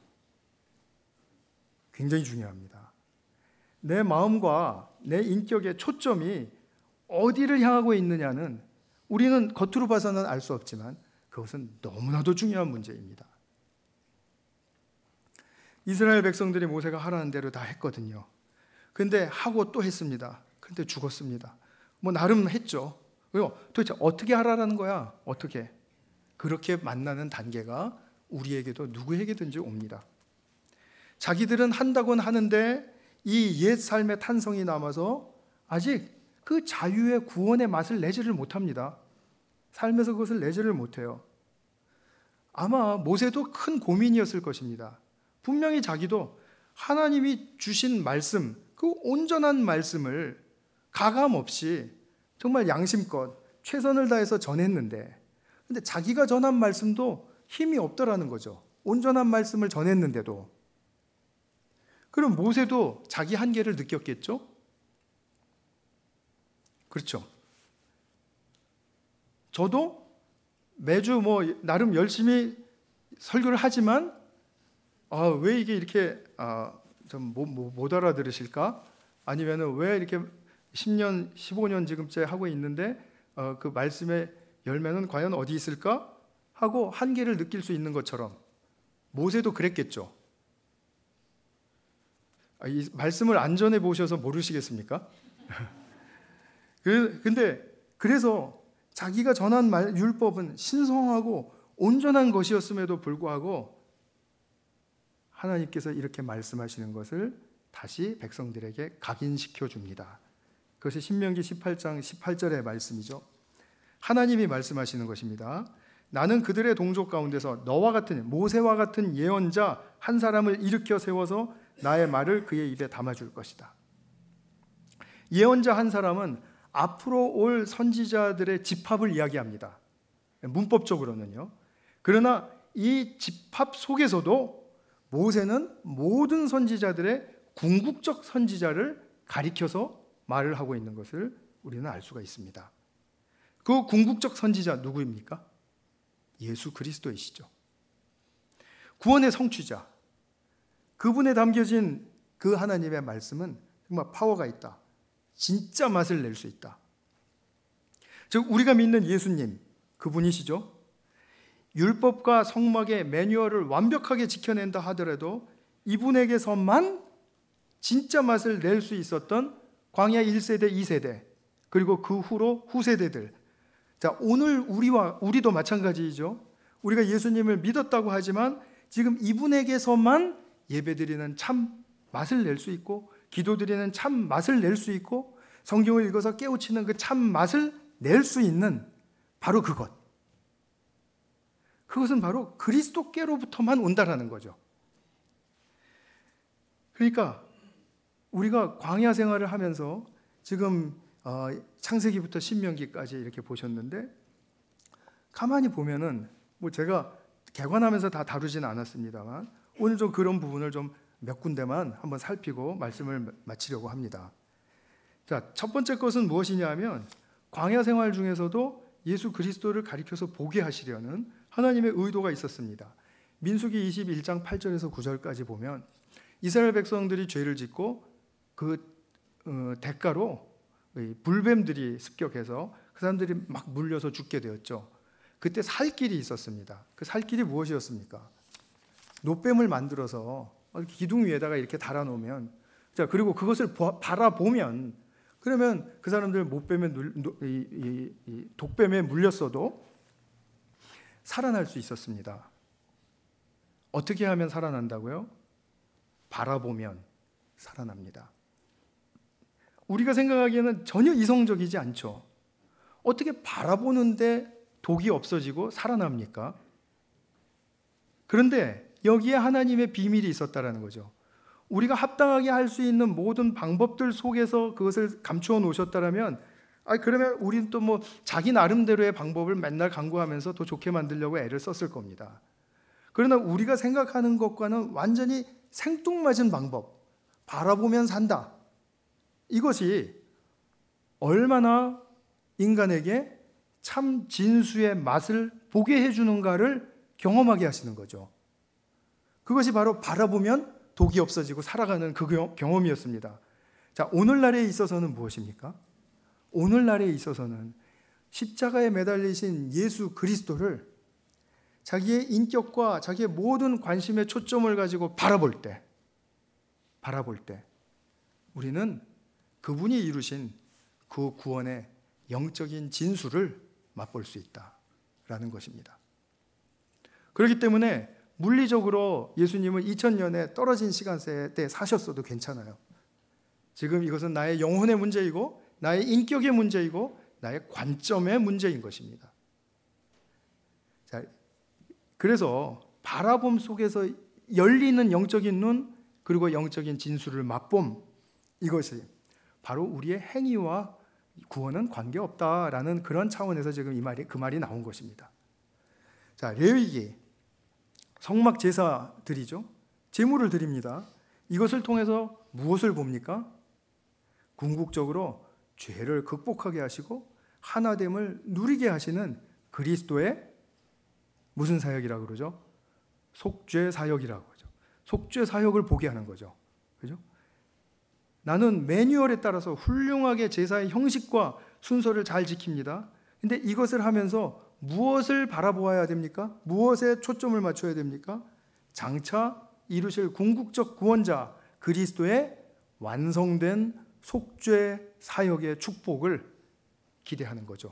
굉장히 중요합니다. 내 마음과 내 인격의 초점이 어디를 향하고 있느냐는 우리는 겉으로 봐서는 알 수 없지만 그것은 너무나도 중요한 문제입니다. 이스라엘 백성들이 모세가 하라는 대로 다 했거든요. 근데 하고 또 했습니다. 근데 죽었습니다. 뭐 나름 했죠. 왜요? 도대체 어떻게 하라는 거야? 어떻게? 그렇게 만나는 단계가 우리에게도 누구에게든지 옵니다. 자기들은 한다곤 하는데 이 옛 삶의 탄성이 남아서 아직 그 자유의 구원의 맛을 내지를 못합니다. 삶에서 그것을 내지를 못해요. 아마 모세도 큰 고민이었을 것입니다. 분명히 자기도 하나님이 주신 말씀, 그 온전한 말씀을 가감 없이 정말 양심껏 최선을 다해서 전했는데, 근데 자기가 전한 말씀도 힘이 없더라는 거죠. 온전한 말씀을 전했는데도. 그럼 모세도 자기 한계를 느꼈겠죠? 그렇죠. 저도 매주 뭐 나름 열심히 설교를 하지만 아, 왜 이게 이렇게 아, 좀 못, 못 알아들으실까? 아니면은 왜 이렇게 십 년, 십오 년 지금째 하고 있는데 어, 그 말씀의 열매는 과연 어디 있을까? 하고 한계를 느낄 수 있는 것처럼 모세도 그랬겠죠. 아, 이 말씀을 안 전해 보셔서 모르시겠습니까? 근데 그래서 자기가 전한 말, 율법은 신성하고 온전한 것이었음에도 불구하고 하나님께서 이렇게 말씀하시는 것을 다시 백성들에게 각인시켜 줍니다. 그것이 신명기 십팔 장 십팔 절의 말씀이죠. 하나님이 말씀하시는 것입니다. 나는 그들의 동족 가운데서 너와 같은 모세와 같은 예언자 한 사람을 일으켜 세워서 나의 말을 그의 입에 담아줄 것이다. 예언자 한 사람은 앞으로 올 선지자들의 집합을 이야기합니다. 문법적으로는요. 그러나 이 집합 속에서도 모세는 모든 선지자들의 궁극적 선지자를 가리켜서 말을 하고 있는 것을 우리는 알 수가 있습니다. 그 궁극적 선지자 누구입니까? 예수 그리스도이시죠. 구원의 성취자. 그분에 담겨진 그 하나님의 말씀은 정말 파워가 있다. 진짜 맛을 낼 수 있다. 즉 우리가 믿는 예수님, 그분이시죠. 율법과 성막의 매뉴얼을 완벽하게 지켜낸다 하더라도 이분에게서만 진짜 맛을 낼 수 있었던 광야 일 세대, 이 세대, 그리고 그 후로 후세대들. 자, 오늘 우리와 우리도 마찬가지이죠. 우리가 예수님을 믿었다고 하지만 지금 이분에게서만 예배드리는 참 맛을 낼 수 있고, 기도드리는 참 맛을 낼 수 있고, 성경을 읽어서 깨우치는 그 참 맛을 낼 수 있는 바로 그것. 그것은 바로 그리스도께로부터만 온다라는 거죠. 그러니까 우리가 광야 생활을 하면서 지금 창세기부터 신명기까지 이렇게 보셨는데, 가만히 보면은 뭐 제가 개관하면서 다 다루지는 않았습니다만 오늘 좀 그런 부분을 좀 몇 군데만 한번 살피고 말씀을 마치려고 합니다. 자, 첫 번째 것은 무엇이냐 하면 광야 생활 중에서도 예수 그리스도를 가리켜서 보게 하시려는 하나님의 의도가 있었습니다. 민수기 이십일 장 팔 절에서 구 절까지 보면 이스라엘 백성들이 죄를 짓고 그 어, 대가로 불뱀들이 습격해서 그 사람들이 막 물려서 죽게 되었죠. 그때 살 길이 있었습니다. 그 살 길이 무엇이었습니까? 노뱀을 만들어서 기둥 위에다가 이렇게 달아놓으면, 자, 그리고 그것을 바라보면, 그러면 그 사람들 못뱀에 이, 이, 이 독뱀에 물렸어도 살아날 수 있었습니다. 어떻게 하면 살아난다고요? 바라보면 살아납니다. 우리가 생각하기에는 전혀 이성적이지 않죠. 어떻게 바라보는데 독이 없어지고 살아납니까? 그런데 여기에 하나님의 비밀이 있었다라는 거죠. 우리가 합당하게 할 수 있는 모든 방법들 속에서 그것을 감추어 놓으셨다라면, 아 그러면 우리는 또 뭐 자기 나름대로의 방법을 맨날 강구하면서 더 좋게 만들려고 애를 썼을 겁니다. 그러나 우리가 생각하는 것과는 완전히 생뚱맞은 방법, 바라보면 산다. 이것이 얼마나 인간에게 참 진수의 맛을 보게 해주는가를 경험하게 하시는 거죠. 그것이 바로 바라보면 독이 없어지고 살아가는 그 경험이었습니다. 자, 오늘날에 있어서는 무엇입니까? 오늘날에 있어서는 십자가에 매달리신 예수 그리스도를 자기의 인격과 자기의 모든 관심의 초점을 가지고 바라볼 때, 바라볼 때 우리는 그분이 이루신 그 구원의 영적인 진수를 맛볼 수 있다라는 것입니다. 그렇기 때문에 물리적으로 예수님은 이천 년에 떨어진 시간대 때 사셨어도 괜찮아요. 지금 이것은 나의 영혼의 문제이고 나의 인격의 문제이고 나의 관점의 문제인 것입니다. 자, 그래서 바라봄 속에서 열리는 영적인 눈 그리고 영적인 진수를 맛봄, 이것이 바로 우리의 행위와 구원은 관계없다라는 그런 차원에서 지금 이 말이 그 말이 나온 것입니다. 자, 레위기 성막 제사 드리죠. 제물을 드립니다. 이것을 통해서 무엇을 봅니까? 궁극적으로 죄를 극복하게 하시고 하나됨을 누리게 하시는 그리스도의 무슨 사역이라고 그러죠? 속죄 사역이라고 하죠. 속죄 사역을 보게 하는 거죠. 그죠? 나는 매뉴얼에 따라서 훌륭하게 제사의 형식과 순서를 잘 지킵니다. 근데 이것을 하면서 무엇을 바라보아야 됩니까? 무엇에 초점을 맞춰야 됩니까? 장차 이루실 궁극적 구원자 그리스도의 완성된 속죄 사역의 축복을 기대하는 거죠.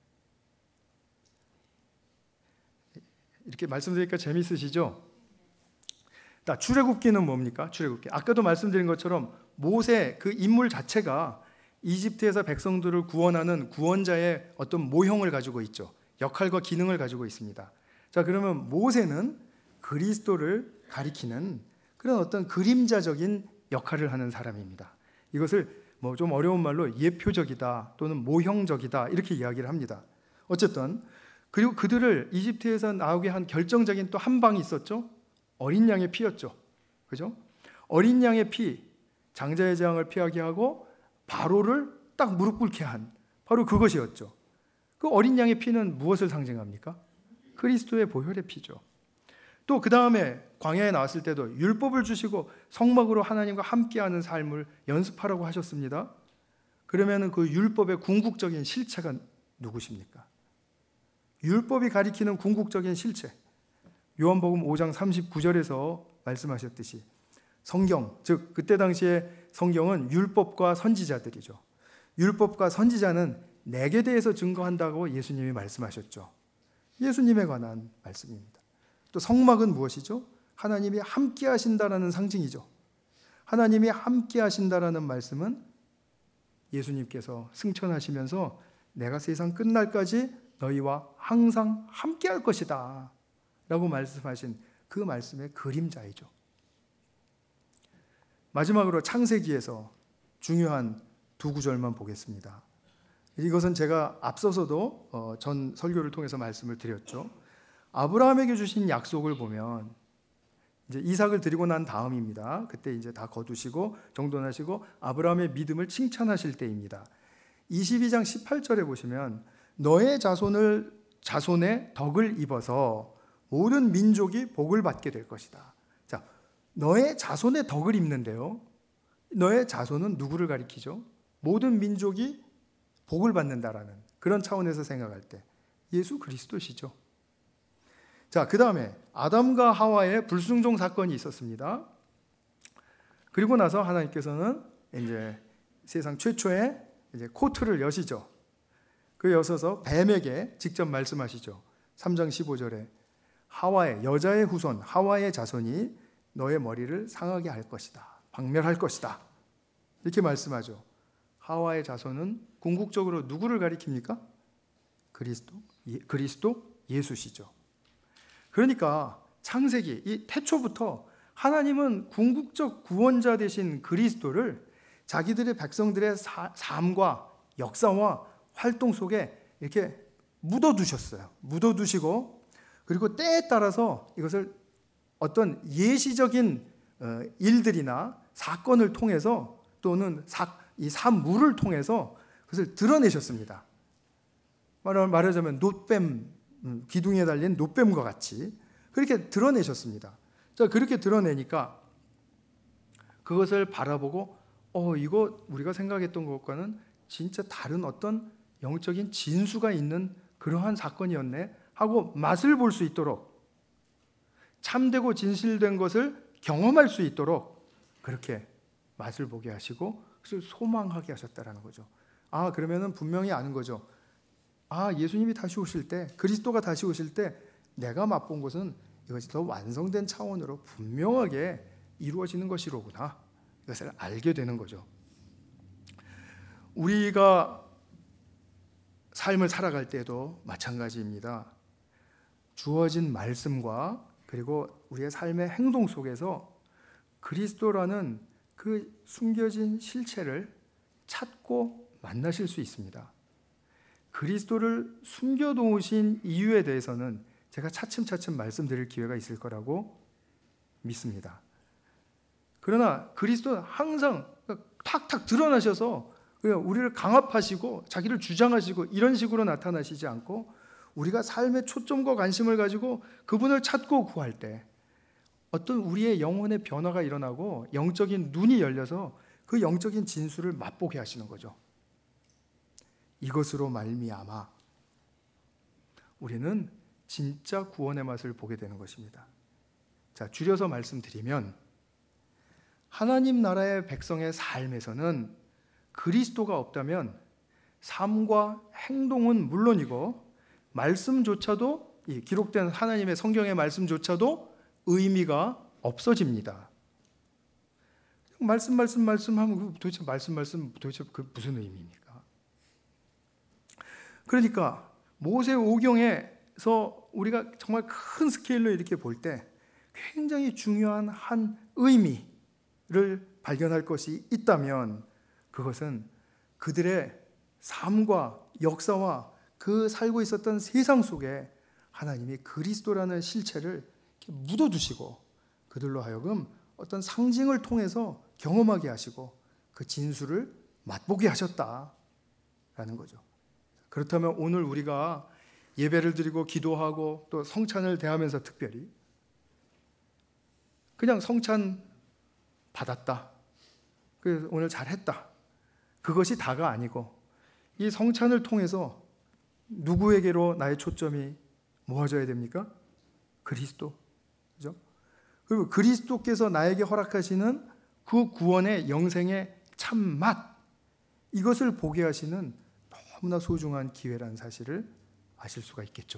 이렇게 말씀드리니까 재미있으시죠? 자, 출애굽기는 뭡니까? 출애굽기. 아까도 말씀드린 것처럼 모세 그 인물 자체가 이집트에서 백성들을 구원하는 구원자의 어떤 모형을 가지고 있죠. 역할과 기능을 가지고 있습니다. 자, 그러면 모세는 그리스도를 가리키는 그런 어떤 그림자적인 역할을 하는 사람입니다. 이것을 뭐 좀 어려운 말로 예표적이다 또는 모형적이다 이렇게 이야기를 합니다. 어쨌든 그리고 그들을 이집트에서 나오게 한 결정적인 또 한 방이 있었죠. 어린 양의 피였죠. 그죠? 어린 양의 피, 장자의 재앙을 피하게 하고 바로를 딱 무릎 꿇게 한 바로 그것이었죠. 그 어린 양의 피는 무엇을 상징합니까? 그리스도의 보혈의 피죠. 또 그 다음에 광야에 나왔을 때도 율법을 주시고 성막으로 하나님과 함께하는 삶을 연습하라고 하셨습니다. 그러면 그 율법의 궁극적인 실체가 누구십니까? 율법이 가리키는 궁극적인 실체, 요한복음 오 장 삼십구 절에서 말씀하셨듯이 성경, 즉 그때 당시에 성경은 율법과 선지자들이죠. 율법과 선지자는 내게 대해서 증거한다고 예수님이 말씀하셨죠. 예수님에 관한 말씀입니다. 또 성막은 무엇이죠? 하나님이 함께 하신다라는 상징이죠. 하나님이 함께 하신다라는 말씀은 예수님께서 승천하시면서 내가 세상 끝날까지 너희와 항상 함께 할 것이다 라고 말씀하신 그 말씀의 그림자이죠. 마지막으로 창세기에서 중요한 두 구절만 보겠습니다. 이것은 제가 앞서서도 전 설교를 통해서 말씀을 드렸죠. 아브라함에게 주신 약속을 보면 이제 이삭을 드리고 난 다음입니다. 그때 이제 다 거두시고 정돈하시고 아브라함의 믿음을 칭찬하실 때입니다. 이십이 장 십팔 절에 보시면 너의 자손을 자손의 덕을 입어서 모든 민족이 복을 받게 될 것이다. 자, 너의 자손의 덕을 입는데요. 너의 자손은 누구를 가리키죠? 모든 민족이 복을 받는다라는 그런 차원에서 생각할 때 예수 그리스도시죠. 자, 그 다음에 아담과 하와의 불순종 사건이 있었습니다. 그리고 나서 하나님께서는 이제 세상 최초의 이제 코트를 여시죠. 그 여서서 뱀에게 직접 말씀하시죠. 삼 장 십오 절에 하와의 여자의 후손 하와의 자손이 너의 머리를 상하게 할 것이다. 박멸할 것이다. 이렇게 말씀하죠. 하와의 자손은 궁극적으로 누구를 가리킵니까? 그리스도, 예, 그리스도 예수시죠. 그러니까 창세기 이 태초부터 하나님은 궁극적 구원자 되신 그리스도를 자기들의 백성들의 사, 삶과 역사와 활동 속에 이렇게 묻어두셨어요. 묻어두시고 그리고 때에 따라서 이것을 어떤 예시적인 일들이나 사건을 통해서 또는 사, 이 산물을 통해서 그것을 드러내셨습니다. 말하자면 놋뱀, 기둥에 달린 놋뱀과 같이 그렇게 드러내셨습니다. 자, 그렇게 드러내니까 그것을 바라보고 어, 이거 우리가 생각했던 것과는 진짜 다른 어떤 영적인 진수가 있는 그러한 사건이었네 하고 맛을 볼 수 있도록 참되고 진실된 것을 경험할 수 있도록 그렇게 맛을 보게 하시고 그것을 소망하게 하셨다라는 거죠. 아, 그러면은 분명히 아는 거죠. 아, 예수님이 다시 오실 때, 그리스도가 다시 오실 때 내가 맛본 것은 이것이 더 완성된 차원으로 분명하게 이루어지는 것이로구나. 이것을 알게 되는 거죠. 우리가 삶을 살아갈 때도 마찬가지입니다. 주어진 말씀과 그리고 우리의 삶의 행동 속에서 그리스도라는 그 숨겨진 실체를 찾고 만나실 수 있습니다. 그리스도를 숨겨놓으신 이유에 대해서는 제가 차츰차츰 말씀드릴 기회가 있을 거라고 믿습니다. 그러나 그리스도는 항상 탁탁 드러나셔서 우리를 강압하시고 자기를 주장하시고 이런 식으로 나타나시지 않고 우리가 삶의 초점과 관심을 가지고 그분을 찾고 구할 때 어떤 우리의 영혼의 변화가 일어나고 영적인 눈이 열려서 그 영적인 진수를 맛보게 하시는 거죠. 이것으로 말미암아 우리는 진짜 구원의 맛을 보게 되는 것입니다. 자, 줄여서 말씀드리면 하나님 나라의 백성의 삶에서는 그리스도가 없다면 삶과 행동은 물론이고 말씀조차도, 이 기록된 하나님의 성경의 말씀조차도 의미가 없어집니다. 말씀 말씀 말씀하면 도대체 말씀 말씀 도대체 그 무슨 의미입니까? 그러니까 모세오경에서 우리가 정말 큰 스케일로 이렇게 볼 때 굉장히 중요한 한 의미를 발견할 것이 있다면 그것은 그들의 삶과 역사와 그 살고 있었던 세상 속에 하나님이 그리스도라는 실체를 이렇게 묻어두시고 그들로 하여금 어떤 상징을 통해서 경험하게 하시고 그 진수를 맛보게 하셨다라는 거죠. 그렇다면 오늘 우리가 예배를 드리고 기도하고 또 성찬을 대하면서 특별히 그냥 성찬 받았다, 그래서 오늘 잘했다, 그것이 다가 아니고 이 성찬을 통해서 누구에게로 나의 초점이 모아져야 됩니까? 그리스도, 그죠? 그리고 그리스도께서 나에게 허락하시는 그 구원의 영생의 참맛, 이것을 보게 하시는 너무나 소중한 기회라는 사실을 아실 수가 있겠죠.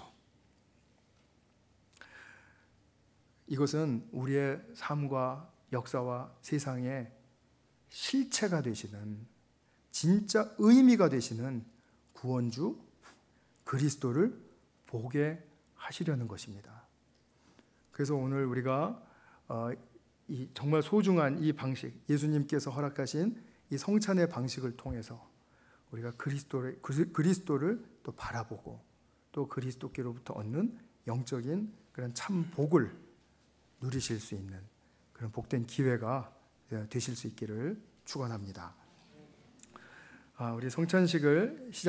이것은 우리의 삶과 역사와 세상의 실체가 되시는, 진짜 의미가 되시는 구원주 그리스도를 보게 하시려는 것입니다. 그래서 오늘 우리가 어, 이 정말 소중한 이 방식, 예수님께서 허락하신 이 성찬의 방식을 통해서 우리가 그리스도를, 그리스도를 또 바라보고 또 그리스도께로부터 얻는 영적인 그런 참 복을 누리실 수 있는 그런 복된 기회가 되실 수 있기를 축원합니다. 아, 우리 성찬식을 시작